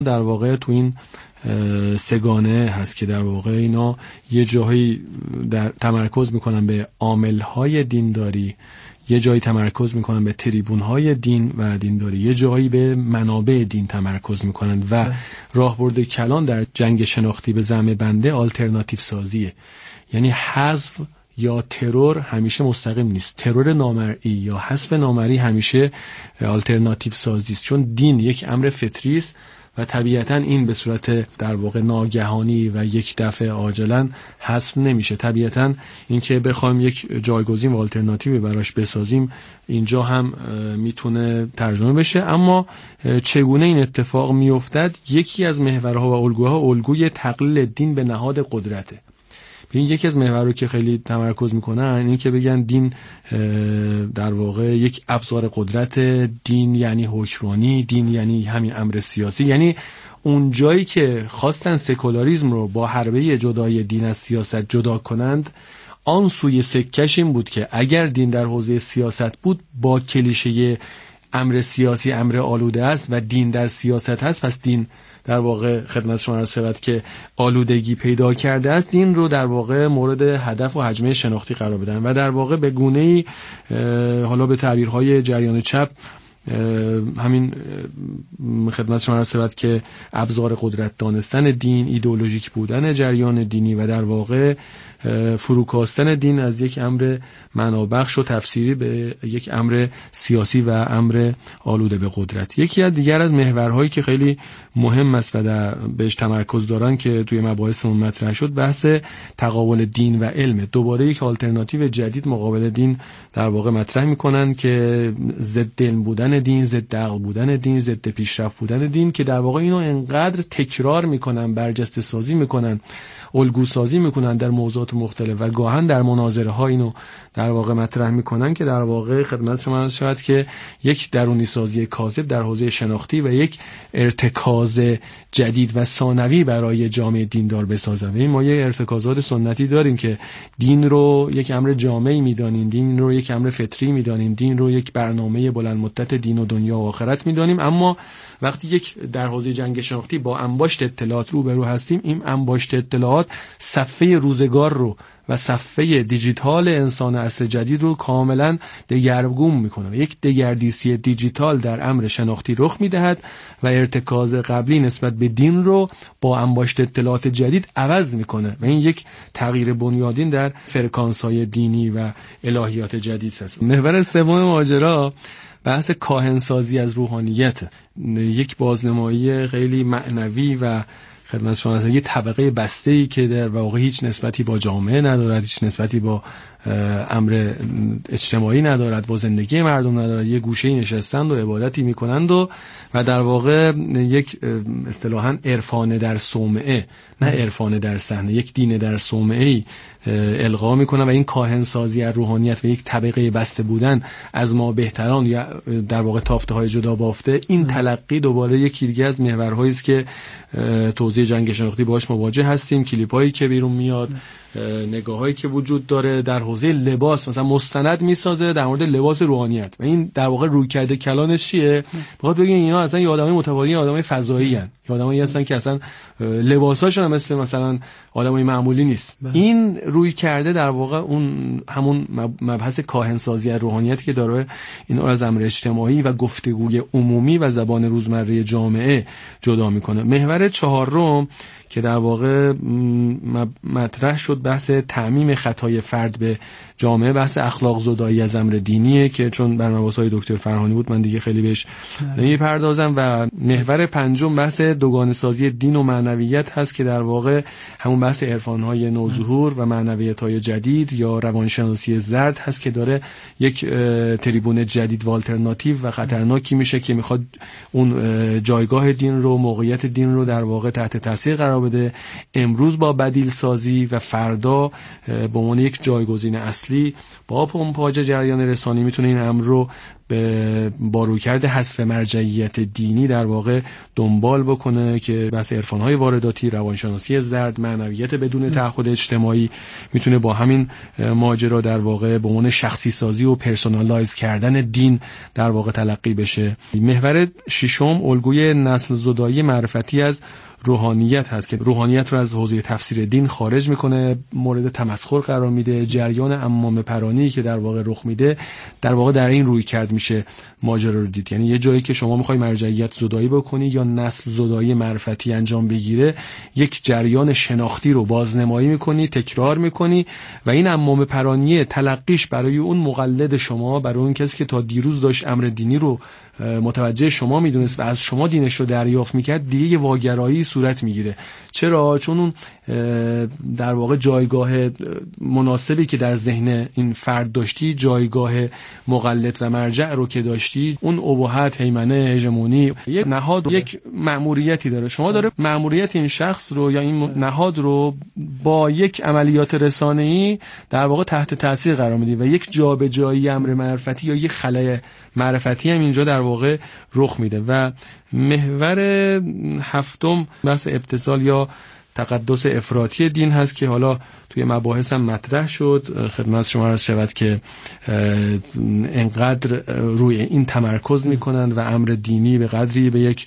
در واقع تو این سگانه هست که در واقع اینا یه جایی در تمرکز میکنن به عاملهای دینداری، یه جایی تمرکز میکنن به تریبونهای دین و دینداری، یه جایی به منابع دین تمرکز میکنن و راهبرد کلان در جنگ شناختی به زعم بنده آلترناتیو سازیه. یعنی حذف یا ترور همیشه مستقیم نیست، ترور نامرئی یا حذف نامرئی همیشه آلترناتیو سازی است، چون دین یک امر فطری است و طبیعتاً این به صورت در واقع ناگهانی و یک دفعه عاجلاً حذف نمیشه. طبیعتاً این که بخوایم یک جایگزین و آلترناتیوی براش بسازیم اینجا هم میتونه ترجمه بشه، اما چگونه این اتفاق میافتد؟ یکی از محورها و الگوها الگوی تقلیل دین به نهاد قدرته. این یکی از محورها که خیلی تمرکز میکنن این که بگن دین در واقع یک ابزار قدرت، دین یعنی حکمرانی، دین یعنی همین امر سیاسی. یعنی اون جایی که خواستن سکولاریسم رو با حربه جدای دین از سیاست جدا کنند، آن سوی سکش این بود که اگر دین در حوزه سیاست بود با کلیشه امر سیاسی امر آلوده است و دین در سیاست هست، پس دین در واقع خدمت شما عرض شود که آلودگی پیدا کرده است، دین رو در واقع مورد هدف و حجمه شناختی قرار بدن و در واقع به گونه‌ای حالا به تعبیرهای جریان چپ همین خدمت شما عرض شود که ابزار قدرت دانستن دین، ایدئولوژیک بودن جریان دینی و در واقع فروکاستن دین از یک امر معنابخش و تفسیری به یک امر سیاسی و امر آلوده به قدرت. یکی از دیگر از محورهایی که خیلی مهم است و بهش تمرکز دارن که توی مباحثمون مطرح شد بحث تقابل دین و علم. دوباره یک آلترناتیو جدید مقابل دین در واقع مطرح میکنن که ضد علم بودن دین، ضد عقل بودن دین، ضد پیشرفت بودن دین، که در واقع اینو انقدر تکرار میکنن، برجسته سازی میکنن، الگو سازی میکنن در موضوعات مختلف و گاهن در مناظره ها اینو در واقع مطرح میکنن که در واقع خدمت شما عرض شود که یک درونی سازی کاذب در حوزه شناختی و یک ارتکاز جدید و ثانوی برای جامعه دیندار بسازن. ما یه ارتکازات سنتی داریم که دین رو یک امر جامعی میدانیم، دین رو یک امر فطری میدانیم، دین رو یک برنامه بلند مدت دین و دنیا و آخرت میدانیم، اما وقتی یک در حوزه جنگ شناختی با انباشت اطلاعات روبرو هستیم، این انباشت اطلاعات صفحه روزگار رو و صفحه دیجیتال انسان عصر جدید رو کاملا دگرگون میکنه. یک دگردیسی دیجیتال در امر شناختی رخ میدهد و ارتکاز قبلی نسبت به دین رو با انباشت اطلاعات جدید عوض میکنه و این یک تغییر بنیادین در فرکانس‌های دینی و الهیات جدید است. محور سوم ماجرا بحث کاهنسازی از روحانیت، یک بازنمایی خیلی معنوی و خدمت شما هست یه طبقه بسته‌ای که در واقع هیچ نسبتی با جامعه ندارد، هیچ نسبتی با امر اجتماعی ندارد، با زندگی مردم ندارد، یه گوشه‌ای نشستند و عبادتی میکنند و در واقع یک اصطلاحاً عرفان در صومعه، نه عرفان در صحنه، یک دین در صومعه‌ای القا میکنه و این کاهنسازی از روحانیت و یک طبقه بسته بودن از ما بهتران یا در واقع تافته‌های جدا بافته، این تلقی دوباره یکی دیگه از محورهایی است که توزیع جنگ شناختی باهاش مواجه هستیم. کلیپایی که بیرون میاد، نگاهایی که وجود داره در حوزه لباس، مثلا مستند میسازه در مورد لباس روحانیت و این در واقع رویکرد کلانش چیه؟ بخواد بگه اینا اصلا یه آدمای متفاوتی، آدمای فضایی ان، یه آدمایی هستن که اصلا لباساشون مثلا آدمای معمولی نیست. این رویکرد در واقع اون همون مبحث کاهنسازی از روحانیت که داره اینا از امر اجتماعی و گفتگوی عمومی و زبان روزمره جامعه جدا میکنه. محور چهارم که در واقع مطرح شد بحث تعمیم خطای فرد به جامعه، بحث اخلاق زدایی از امر دینیه که چون برنامه‌های دکتر فرهانی بود من دیگه خیلی بهش نمیپردازم. و محور پنجم بحث دوگانه سازی دین و معنویت هست که در واقع همون بحث عرفان‌های نوظهور و معنویت‌های جدید یا روانشناسی زرد هست که داره یک تریبون جدید و آلترناتیو و خطرناکی میشه که میخواد اون جایگاه دین رو، موقعیت دین رو در واقع تحت تاثیر قرار بده، امروز با بدیل سازی و فردا به عنوان یک جایگزین اصلی با پمپاژ جریان رسانی میتونه این امر رو به باروکرد حذف مرجعیت دینی در واقع دنبال بکنه که بحث عرفان‌های وارداتی، روانشناسی زرد، معنویت بدون تعهد اجتماعی میتونه با همین ماجرا در واقع به عنوان شخصی سازی و پرسونالایز کردن دین در واقع تلقی بشه. محور ششم الگوی نسل زدایی معرفتی از روحانیت هست که روحانیت رو از حوزه تفسیر دین خارج میکنه، مورد تمسخر قرار میده. جریان عمامه پرانی که در واقع رخ میده در واقع در این روی کرد میشه ماجرا رو دید. یعنی یه جایی که شما میخوای مرجعیت زدایی بکنی یا نسل زدایی معرفتی انجام بگیره، یک جریان شناختی رو بازنمایی میکنی، تکرار میکنی و این عمامه پرانی تلقیش برای اون مقلد شما، برای اون کسی که تا دیروز داشت امر دینی رو متوجه شما میدونست و از شما دینش رو دریافت میکرد، دیگه یه واگرایی صورت میگیره. چرا؟ چون اون در واقع جایگاه مناسبی که در ذهن این فرد داشتی، جایگاه مقلد و مرجع رو که داشتی، اون اباحت، هیمنه، هژمونی، یک نهاد، یک مأموریتی داره. شما داره مأموریت این شخص رو یا این نهاد رو با یک عملیات رسانه‌ای در واقع تحت تاثیر قرار میدی و یک جابجایی امر معرفتی یا یک خلأ معرفتی هم اینجا در واقع رخ میده. و محور هفتم بحث ابتذال یا تقدس افراطی دین هست که حالا توی مباحث هم مطرح شد. خدمت شما عرض شود که انقدر روی این تمرکز میکنند و امر دینی به قدری به یک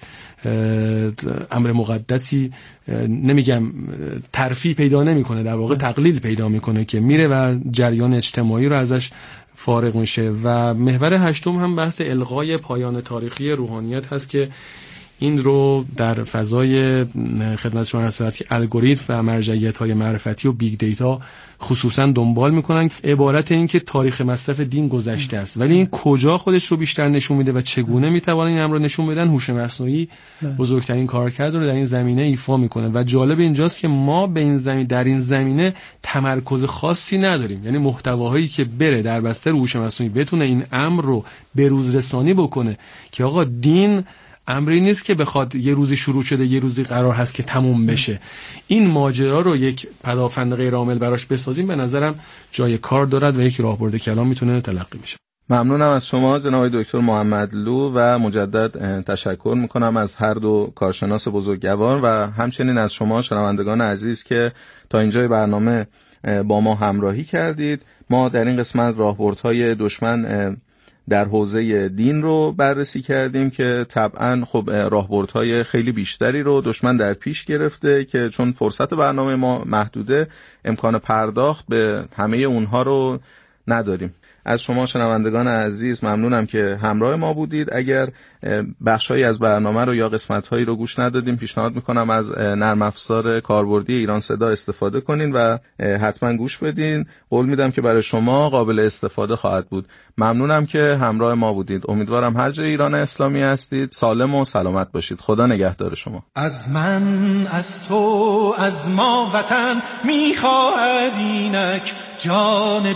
امر مقدسی، نمیگم ترفیع پیدا نمیکنه، در واقع تقلیل پیدا میکنه که میره و جریان اجتماعی رو ازش فارغ میشه. و محور هشتم هم بحث الغای پایان تاریخی روحانیت هست که این رو در فضای خدمت شما عرض که الگوریتم و مرجعیت‌های معرفتی و بیگ دیتا خصوصا دنبال میکنن. عبارت این که تاریخ مصرف دین گذشته است، ولی این کجا خودش رو بیشتر نشون میده و چگونه میتوانه این امر رو نشون بدن؟ هوش مصنوعی بزرگترین کارکرد رو در این زمینه ایفا میکنه. و جالب اینجاست که ما به این زمینه، در این زمینه تمرکز خاصی نداریم. یعنی محتواهایی که بره در بستر هوش مصنوعی بتونه این امر رو به روز رسانی بکنه که آقا دین امری نیست که بخواد یه روزی شروع شده یه روزی قرار هست که تموم بشه. این ماجرا رو یک پدافند غیر عامل براش بسازیم به نظرم جای کار دارد و یک راهبرد کلام میتونه تلقی بشه. ممنونم از شما جناب دکتر محمدلو و مجدد تشکر میکنم از هر دو کارشناس بزرگوار و همچنین از شما شنوندگان عزیز که تا اینجای برنامه با ما همراهی کردید. ما در این قسمت راهبردهای دشمن در حوزه دین رو بررسی کردیم که طبعاً خب راهبردهای خیلی بیشتری رو دشمن در پیش گرفته که چون فرصت برنامه ما محدوده امکان پرداخت به همه اونها رو نداریم. از شما شنوندگان عزیز ممنونم که همراه ما بودید. اگر بخشایی از برنامه رو یا قسمت‌هایی رو گوش ندادیم، پیشنهاد میکنم از نرم افزار کاربردی ایران صدا استفاده کنین و حتما گوش بدین. قول میدم که برای شما قابل استفاده خواهد بود. ممنونم که همراه ما بودید. امیدوارم هر جای ایران اسلامی هستید سالم و سلامت باشید. خدا نگهدار شما. از من، از تو، از ما وطن میخواهد اینک جان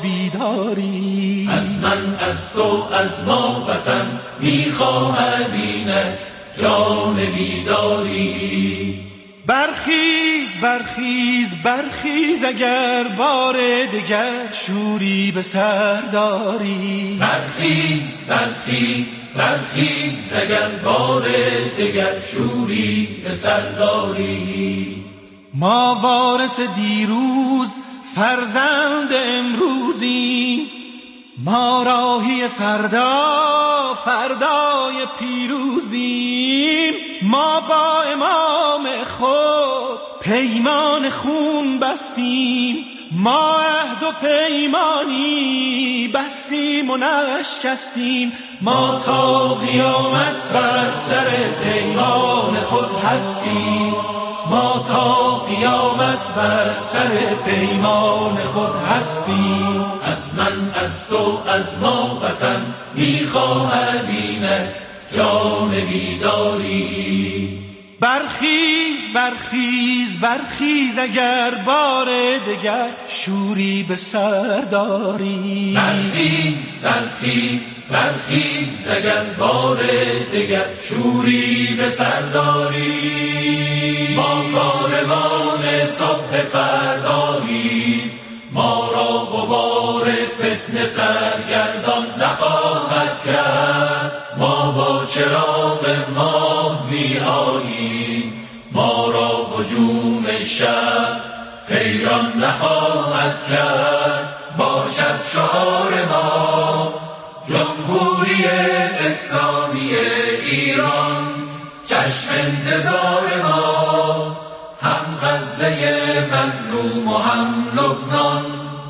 بیداری. از من، از تو، از ما وطن میخواهد اینک جان بیداری. برخیز برخیز برخیز اگر بار دگر شوری به سر داری. برخیز برخیز برخیز اگر بار دگر شوری به سر داری. ما وارث دیروز فرزند امروزیم، ما راهی فردا فردای پیروزیم. ما با امام خود پیمان خون بستیم، ما عهد و پیمانی بستیم و نشکستیم. ما تا قیامت بر سر پیمان خود هستیم، ما تا قیامت بر سر پیمان خود هستیم. از من، از تو، از ما وطن میخواهد اینک جان بیداری. برخیز برخیز برخیز اگر بار دگر شوری به سر داری. برخیز برخیز برخیز اگر بار دگر شوری به سر داری. ما کاروان صبح فرداییم، ما را غبار فتنه سرگردان نخواهد کرد. ما با چراغ ماه می آییم، ما را هجوم شب حیران نخواهد کرد. باشد شعار ما جمهوری اسلامی ایران، چشم انتظار ما هم غزه مظلوم و هم لبنان.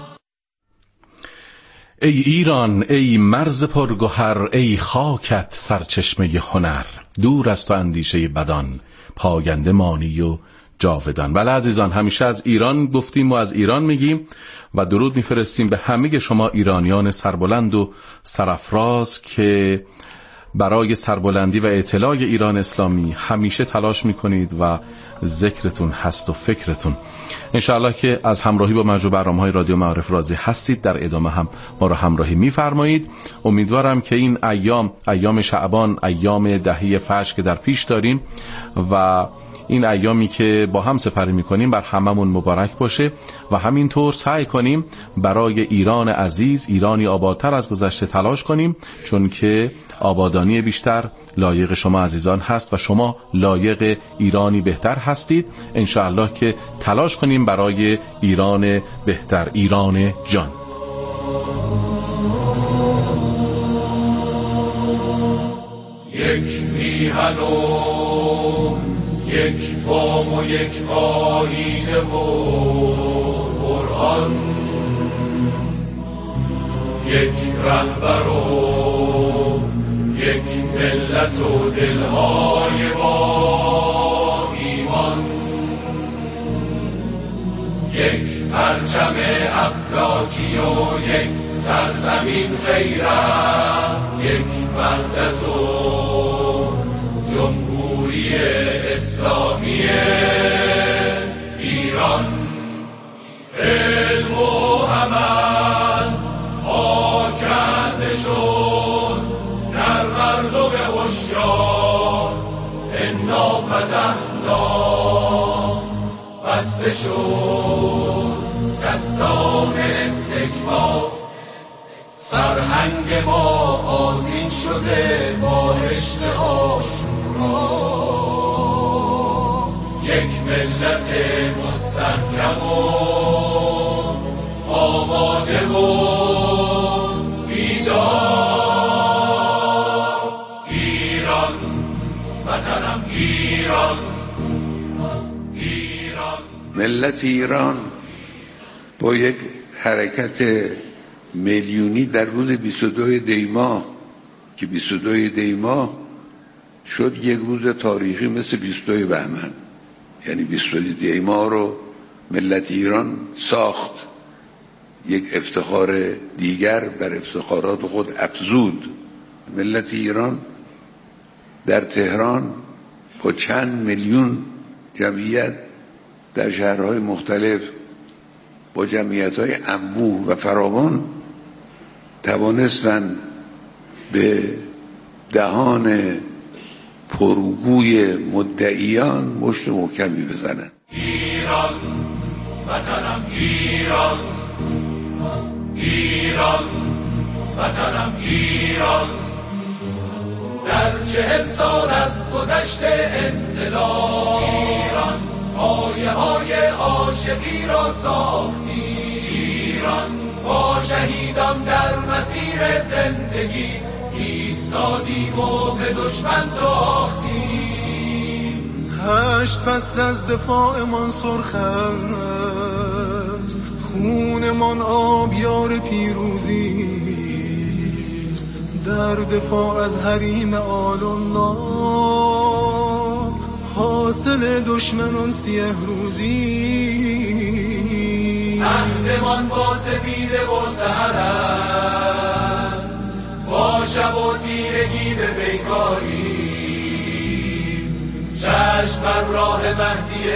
ای ایران، ای مرز پرگوهر، ای خاکت سرچشمه هنر. دور از تو اندیشه بدان، پاینده مانی و جاودان. بله عزیزان، همیشه از ایران گفتیم و از ایران میگیم و درود میفرستیم به همه شما ایرانیان سربلند و سرافراز که برای سربلندی و اطلاع ایران اسلامی همیشه تلاش میکنید و ذکرتون هست و فکرتون. انشاءالله که از همراهی با مجموع برنامه‌های رادیو معارف راضی هستید. در ادامه هم ما رو همراهی میفرمایید. امیدوارم که این ایام شعبان، ایام دهه فجر که در پیش داریم و این ایامی که با هم سپری میکنیم بر هممون مبارک باشه و همینطور سعی کنیم برای ایران عزیز، ایرانی آبادتر از گذشته تلاش کنیم، چون که آبادانی بیشتر لایق شما عزیزان هست و شما لایق ایرانی بهتر هستید. انشاءالله که تلاش کنیم برای ایران بهتر، ایران جان. یک میهن و یک بام و یک آیینه و قرآن، یک رهبر و یک ملت و دلهای با ایمان، یک پرچم افلاکی و یک سرزمین غیرت، یک وحدت و جمهوری اسلامی ایران. علم و عمل آکنده شد در مردم هوشیار، انا فتحنا بسته شد دستان استکبار. فرهنگ ما آذین شده با عشق عاشورا، یک ملت مستحکم و آماده و بیدار. ایران وطنم ایران، ایران. ملت ایران با یک حرکت میلیونی در روز 22 دی‌ماه که 22 دی‌ماه شد یک روز تاریخی مثل 22 بهمن، یعنی 22 دی‌ماه رو ملت ایران ساخت، یک افتخار دیگر بر افتخارات خود افزود. ملت ایران در تهران با چند میلیون جمعیت در شهرهای مختلف با جمعیت‌های انبوه و فراوان توانستن به دهان پرگوی مدعیان مشت محکمی بزنن. ایران وطنم ایران، ایران وطنم ایران. در 40 سال از گذشت انقلاب ایران پایه های عاشقی را ساختی. ایران با شهیدان در مسیر زندگی ایستادیم و به دشمن تاختیم. 8 فصل از دفاعمان سرخ است، خونمان آبیار پیروزی است. در دفاع از حریم آل الله حاصل دشمنان سیه روزی. عهدمان با سپیده و سحر است، با شب و تیرگی به پیکاری. چشم بر راه مهدی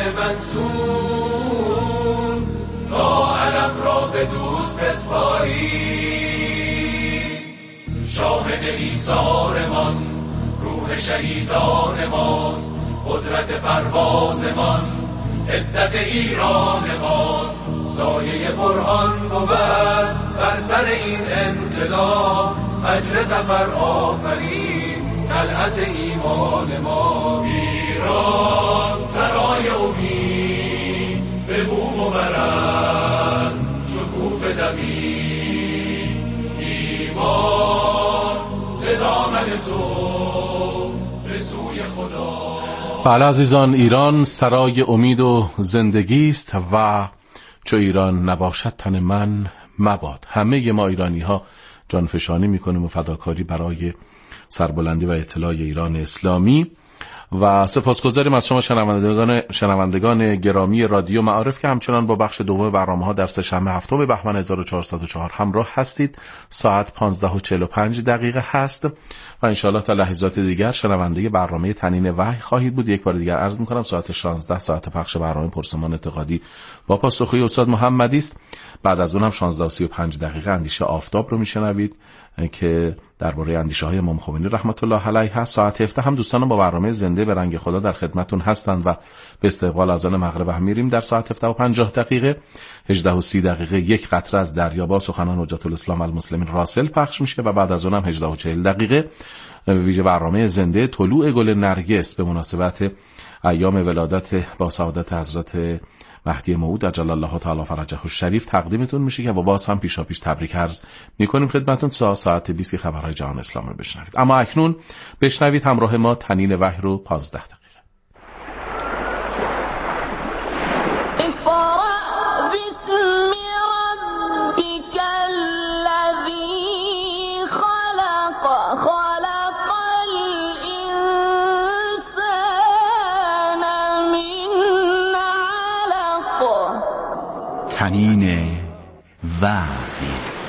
منصور تا علم را به دوست بسپاری. شاهد ایثارمان روح شهیدان ماست، قدرت پروازمان عزت ایران ماست، سایه قرآن بود بر سر این انقلاب، فجر ظفر آفرین طلعت ایمان ما. ایران سرای امید به بوم و برد، شکوف دمی ایمان ز دامن تو به سوی خدا. بله عزیزان، ایران سرای امید و زندگی است و چو ایران نباشد تن من مباد. همه ما ایرانی ها جانفشانی میکنیم و فداکاری برای سربلندی و اطلاع ایران اسلامی و سپاسگزاریم از شما شنوندگان گرامی رادیو معارف که همچنان با بخش دوم برنامه‌ها در سه‌شنبه 7 بهمن 1404 همراه هستید. ساعت 15:45 هست و انشاءالله تا لحظات دیگر شنونده برنامه تنین وحی خواهید بود. یک بار دیگر عرض می‌کنم ساعت 16 ساعت پخش برنامه پرسمان انتقادی با پاسخگویی استاد محمدی است. بعد از اون هم 16:35 اندیشه آفتاب رو میشنوید که درباره اندیشه‌های امام خمینی رحمت الله علیه هست. ساعت 17 هم دوستان با برنامه زنده به رنگ خدا در خدمتون هستند و به استقبال اذان مغرب هم میریم. در ساعت 17:50 18:30 یک قطره از دریا با سخنان حجت الاسلام المسلمین راسل پخش میشه و بعد از اون هم 18:40 ویژه برنامه زنده طلوع گل نرگس به مناسبت ایام ولادت با سعادت حضرت مهدی موعود عجل الله تعالی فرجه الشریف تقدیمتون میشه که و باز هم پیشاپیش تبریک عرض میکنیم خدمتتون. ساعت 20 خبرهای جهان اسلام رو بشنوید. اما اکنون بشنوید همراه ما تنین وحی رو 15 دقیقه. تنین وحی.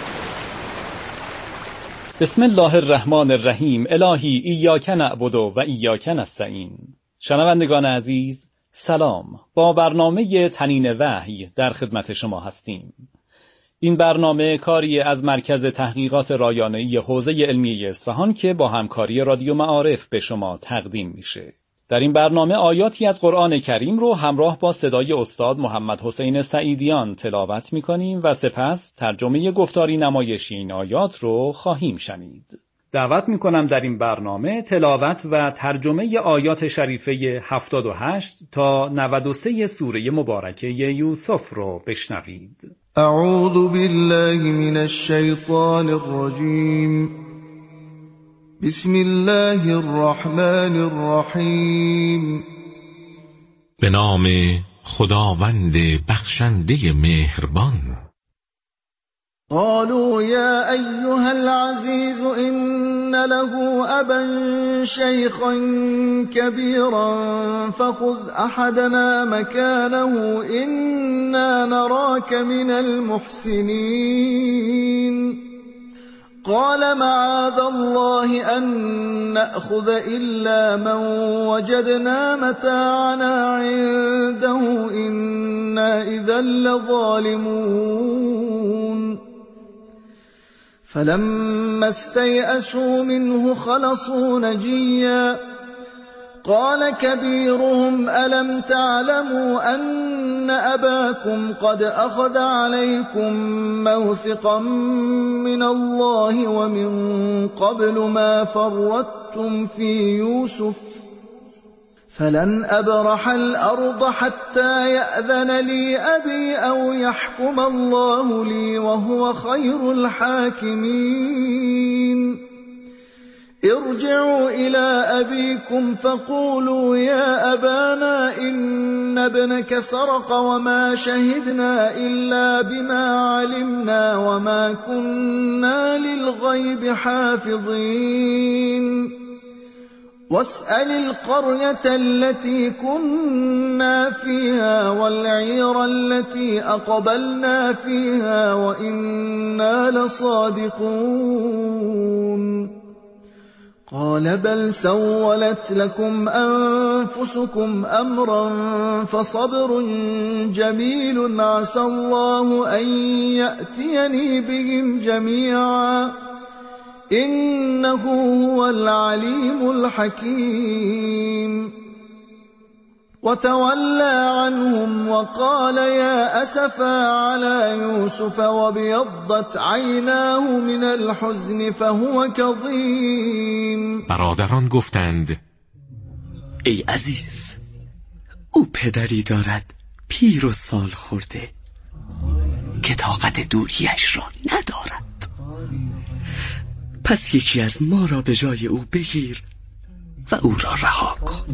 بسم الله الرحمن الرحیم. الهی ایاک نعبد و ایاک نستعین. شنوندگان عزیز سلام. با برنامه تنین وحی در خدمت شما هستیم. این برنامه کاری از مرکز تحقیقات رایانه‌ای حوزه علمیه اصفهان که با همکاری رادیو معارف به شما تقدیم میشه. در این برنامه آیاتی از قرآن کریم رو همراه با صدای استاد محمد حسین سعیدیان تلاوت می‌کنیم و سپس ترجمه گفتاری نمایشی این آیات رو خواهیم شنید. دعوت می‌کنم در این برنامه تلاوت و ترجمه آیات شریفه 78 تا 93 سوره مبارکه یوسف رو بشنوید. اعوذ بالله من الشیطان الرجیم. بسم الله الرحمن الرحیم. به نام خداوند بخشنده مهربان. قالوا یا ایها العزیز ان له ابا شیخا کبیرا فخذ احدنا مکانه انا نراک من المحسنین. قال معاذ الله أن نأخذ إلا من وجدنا متاعنا عنده إنا إذا لظالمون. فلما استيئسوا منه خلصوا نجيا. قال كبيرهم ألم تعلموا أن أباكم قد أخذ عليكم موثقا من الله ومن قبل ما فرطتم في يوسف فلن أبرح الأرض حتى يأذن لي أبي أو يحكم الله لي وهو خير الحاكمين. ارجعوا إلى أبيكم فقولوا يا أبانا إن ابنك سرق وما شهدنا إلا بما علمنا وما كنا للغيب حافظين. واسأل القرية التي كنا فيها والعير التي أقبلنا فيها وإنا لصادقون. قال بل سولت لكم أنفسكم أمرا فصبر جميل عسى الله أن يأتيني بهم جميعا إنه هو العليم الحكيم. وتولى عنهم وقال يا أسفا على يوسف وابيضت عیناه من الحزن فهو کظیم. برادران گفتند ای عزیز، او پدری دارد پیر و سال خورده که طاقت دوریش را ندارد. پس یکی از ما را به جای او بگیر و او را رها کن.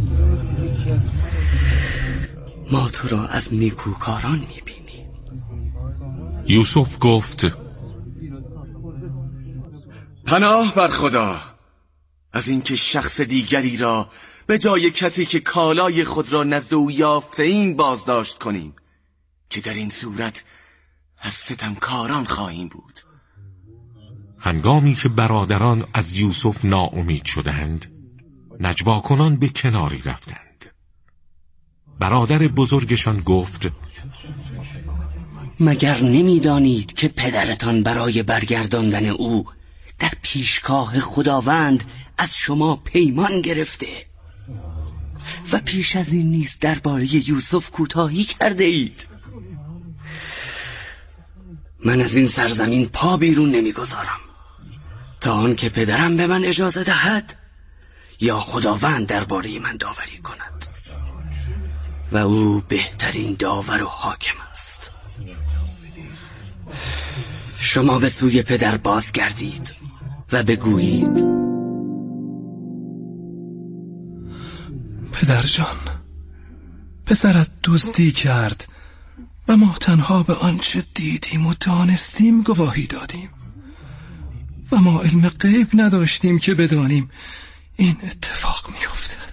ما تو را از نیکوکاران میبینیم. یوسف گفت پناه بر خدا از اینکه شخص دیگری را به جای کسی که کالای خود را نزد او یافته ایم بازداشت کنیم که در این صورت از ستمکاران خواهیم بود. هنگامی که برادران از یوسف ناامید شدند، نجوا کنان به کناری رفتند. برادر بزرگشان گفت مگر نمیدانید که پدرتان برای برگرداندن او در پیشگاه خداوند از شما پیمان گرفته و پیش از این نیز درباره یوسف کوتاهی کرده اید؟ من از این سرزمین پا بیرون نمیگذارم تا آن که پدرم به من اجازه دهد یا خداوند درباره من داوری کند و او بهترین داور و حاکم است. شما به سوی پدر بازگردید و بگویید پدر جان، پسرت دزدی کرد و ما تنها به آنچه دیدیم و دانستیم گواهی دادیم و ما علم غیب نداشتیم که بدانیم این اتفاق میافتد.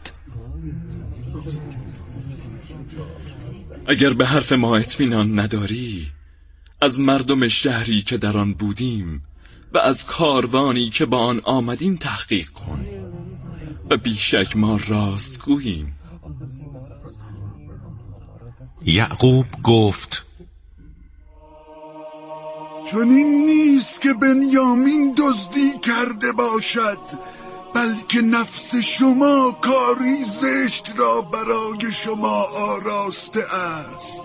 اگر به حرف ما اطمینان نداری، از مردم شهری که در آن بودیم و از کاروانی که با آن آمدیم تحقیق کن و بیشک ما راست گوییم. یعقوب گفت چنین نیست که بنیامین دزدی کرده باشد، بلکه نفس شما کاری زشت را برای شما آراسته است.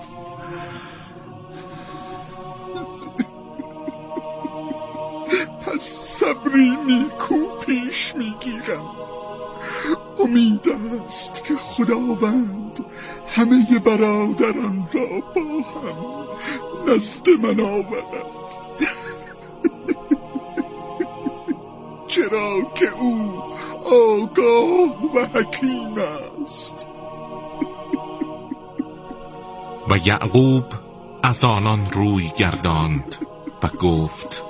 پس صبری نیکو پیش میگیرم. امید است که خداوند همه برادران را با هم نزد من آورد، چرا که او آگاه و حکیم است. و یعقوب از آنان روی گرداند و گفت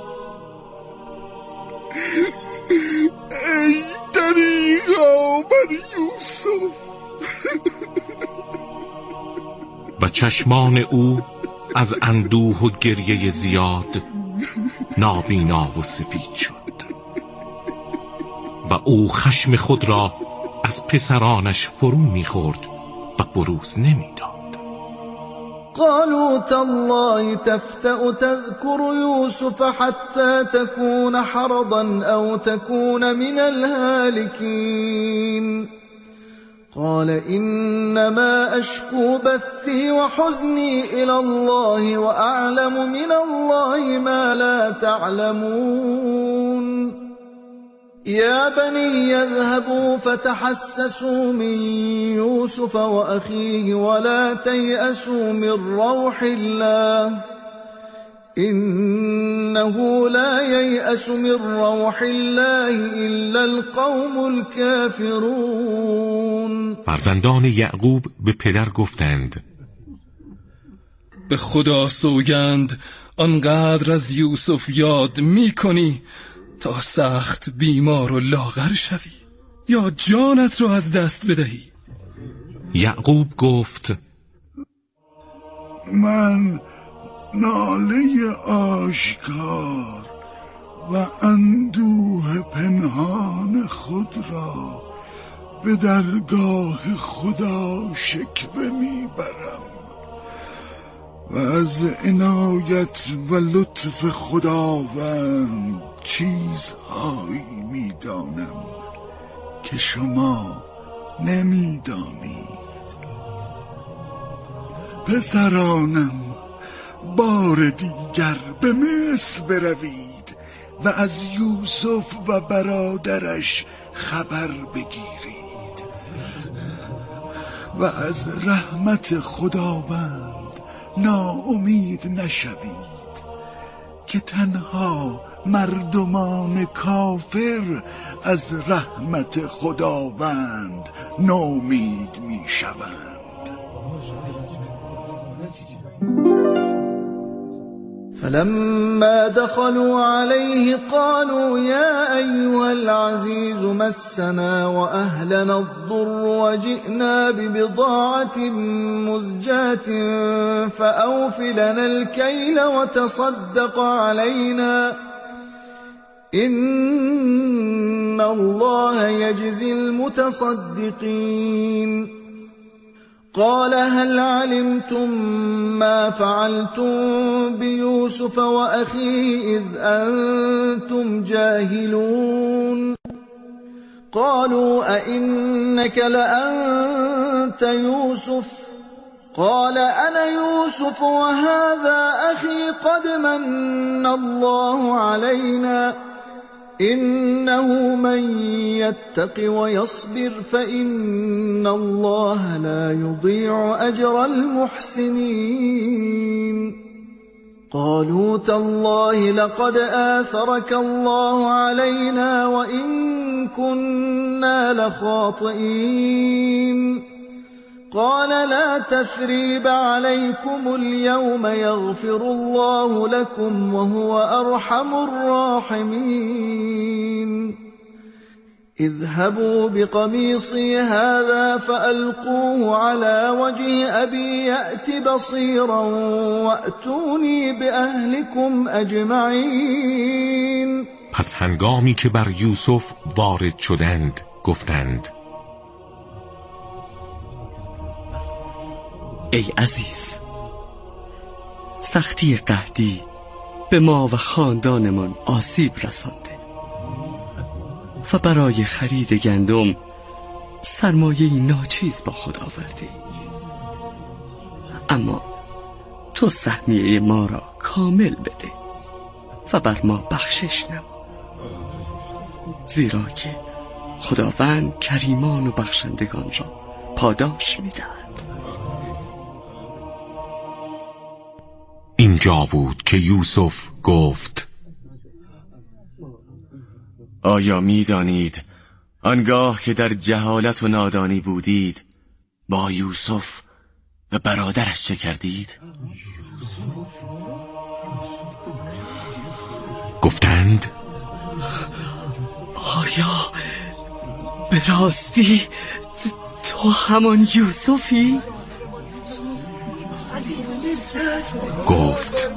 ای دریغا بر یوسف. و چشمان او از اندوه و گریه زیاد نابینا و سفید شد و او خشم خود را از پسرانش فرو می‌خورد و بروز نمی‌داد. قالوا تالله تفتأ تذكر يوسف حتى تكون حرضا أو تكون من الهالكين قال إنما أشكو بثي وحزني إلى الله وأعلم من الله ما لا تعلمون يا بني يذهبوا فتحسسوا من يوسف وأخيه ولا تيأسوا من روح الله إنه لا ييأس من روح الله إلا القوم الكافرون. فرزندان یعقوب به پدر گفتند به خدا سوگند آنقدر از یوسف یاد میکنی تا سخت بیمار و لاغر شوی یا جانت را از دست بدهی. یعقوب گفت من ناله آشکار و اندوه پنهان خود را به درگاه خدا شکوه میبرم و از عنایت و لطف خداوند چیزهایی میدانم که شما نمیدانید. پسرانم، بار دیگر به مصر بروید و از یوسف و برادرش خبر بگیرید و از رحمت خداوند ناامید نشوید که تنها مردمان کافر از رحمت خداوند ناامید می شوند. فلما دخلوا عليه قالوا يا أيها العزيز مسنا وأهلنا الضر وجئنا ببضاعة مزجاة فأوف لنا الكيل وتصدق علينا إن الله يجزي المتصدقين. قال هل علمتم ما فعلتم بيوسف وأخيه إذ أنتم جاهلون؟ قالوا أئنك لأنت يوسف؟ قال أنا يوسف وهذا أخي قد من الله علينا إنه من يتق ويصبر فإن الله لا يضيع أجر المحسنين. قالوا تالله لقد آثرك الله علينا وإن كنا لخاطئين. قال لا تثريب عليكم اليوم يغفر الله لكم وهو أرحم الراحمين. اذهبوا بقميصي هذا فألقوه على وجه أبي يأت بصيرا وأتوني بأهلكم أجمعين. پس هنگامی که بر یوسف وارد شدند گفتند ای عزیز، سختی قحطی به ما و خاندانمان آسیب رسانده و برای خرید گندم سرمایه‌ای ناچیز با خود آوردی، اما تو سهمیه ما را کامل بده و بر ما بخشش نما، زیرا که خداوند کریمان و بخشندگان را پاداش می‌دهد. اینجا بود که یوسف گفت آیا می‌دانید آنگاه که در جهالت و نادانی بودید با یوسف و برادرش چه کردید؟ گفتند آیا به راستی تو همان یوسفی؟ گفت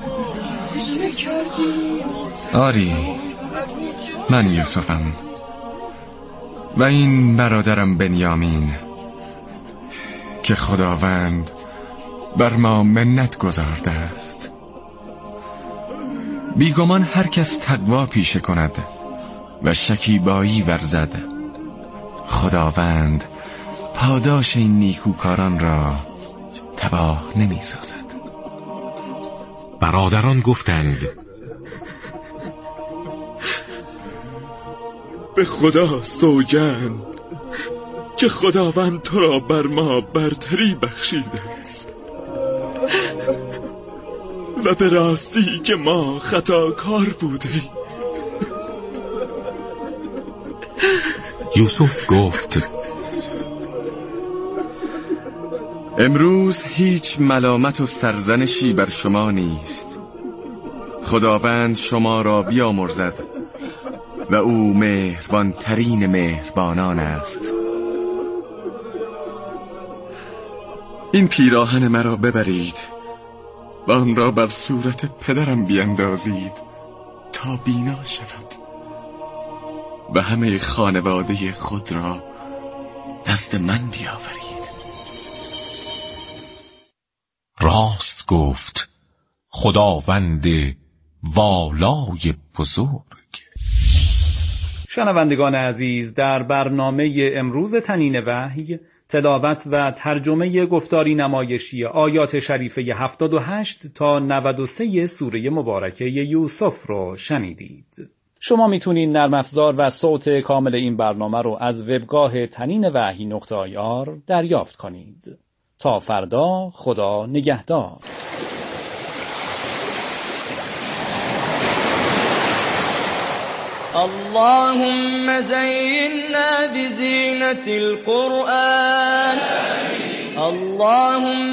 آری، من یوسفم و این برادرم بنیامین که خداوند بر ما منت گذارده است. بیگمان هر کس تقوا پیشه کند و شکیبایی ورزد، خداوند پاداش این نیکوکاران را تباه نمی سازد. برادران گفتند به خدا سوگند که خداوند تو را بر ما برتری بخشیده است و به راستی که ما خطاکار بودیم. یوسف گفت امروز هیچ ملامت و سرزنشی بر شما نیست. خداوند شما را بیامرزد و او مهربان ترین مهربانان است. این پیراهن مرا ببرید و آن را بر صورت پدرم بیندازید تا بینا شود و همه خانواده خود را نزد من بیاورید. راست گفت خداوند والای بزرگ. شنوندگان عزیز، در برنامه امروز طنین وحی تلاوت و ترجمه گفتاری نمایشی آیات شریفه 78 تا 93 سوره مبارکه یوسف رو شنیدید. شما میتونید نرم افزار و صوت کامل این برنامه رو از وبگاه taninvahi.ir دریافت کنید. تا فردا، خدا نگهدار. اللهم زينا بزينة القرآن. اللهم